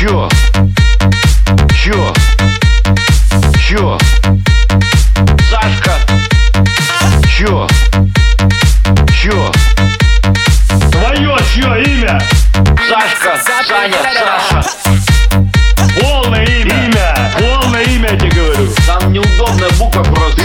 Чё? Сашка? Чё? Твое чье имя? Сашка, Саня, Саша. Полное имя. Полное имя, я тебе говорю. Там неудобная буква просто.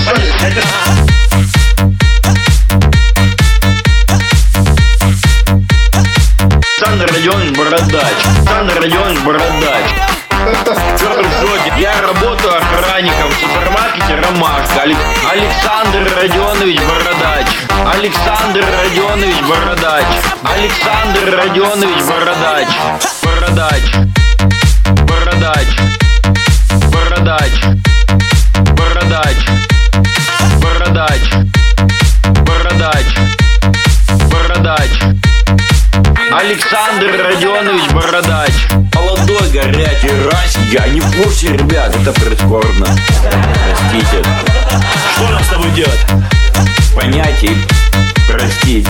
Александр Родионович Бородач. Александр Родионович Бородач. Чё ржёте? Я работаю охранником в супермаркете «Ромашка». Александр Родионович Бородач. Александр Родионович Бородач. Александр Родионович Бородач. Бородач. Бородач. Бородач. Бородач. Бородач. Бородач. Бородач. Александр Родионович Бородач. Молодой, горячий, раз. Я не в курсе, ребят, это прискорбно. Простите. Что нам с тобой делать? Понять и простить.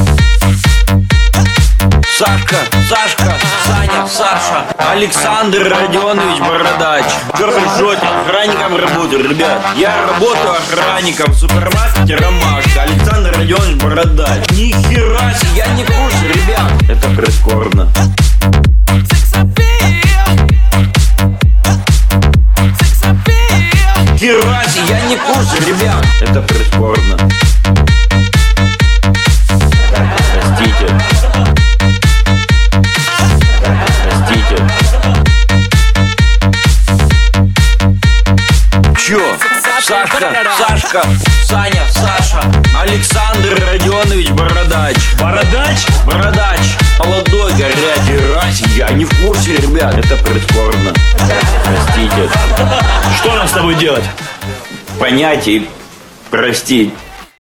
Сашка, Сашка, Саня, Саша. Александр Родионович Бородач. Чё ржёте? Охранником работаю, ребят. Я работаю охранником в супермаркете «Ромашка». Александр Родионович Бородач. Ни хера себе, я не в курсе, ребят. Это прискорбно. Хера себе, я не в курсе, ребят. Это прискорбно. Простите. Простите. Чё? Сашка, Сашка, Саня, Саша. Александр Родионович Бородач. Бородач? Бородач. Молодой, горячий, раз. Я не в курсе, ребят. Это прискорбно. Простите. Что нам с тобой делать? Понять и простить.